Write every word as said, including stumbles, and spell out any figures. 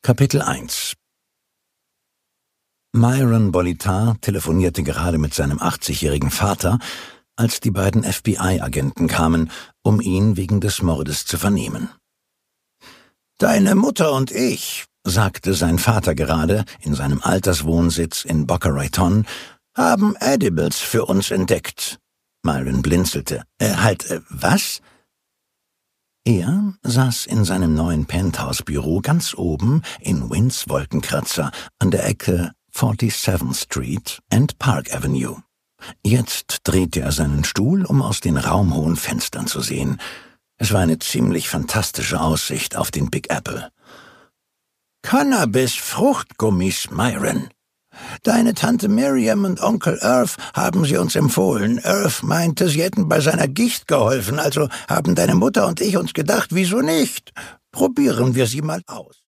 Kapitel eins. Myron Bolitar telefonierte gerade mit seinem achtzigjährigen Vater, als die beiden F B I-Agenten kamen, um ihn wegen des Mordes zu vernehmen. »Deine Mutter und ich«, sagte sein Vater gerade in seinem Alterswohnsitz in Boca Raton, »haben Edibles für uns entdeckt.« Myron blinzelte. Äh, halt, äh, was?« Er saß in seinem neuen Penthouse-Büro ganz oben in Wynns Wolkenkratzer an der Ecke forty-seventh Street and Park Avenue. Jetzt drehte er seinen Stuhl, um aus den raumhohen Fenstern zu sehen. Es war eine ziemlich fantastische Aussicht auf den Big Apple. »Cannabis-Fruchtgummis, Myron. Deine Tante Miriam und Onkel Irv haben sie uns empfohlen. Irv meinte, sie hätten bei seiner Gicht geholfen, also haben deine Mutter und ich uns gedacht, wieso nicht? Probieren wir sie mal aus.«